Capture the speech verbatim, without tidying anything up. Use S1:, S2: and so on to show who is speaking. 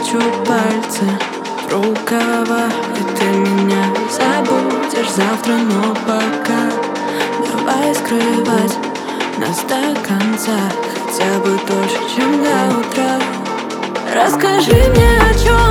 S1: запущу пальцы в рукава, и ты меня забудешь завтра. Но пока давай скрывать нас до конца, хотя бы дольше, чем до утра. Расскажи мне, о чем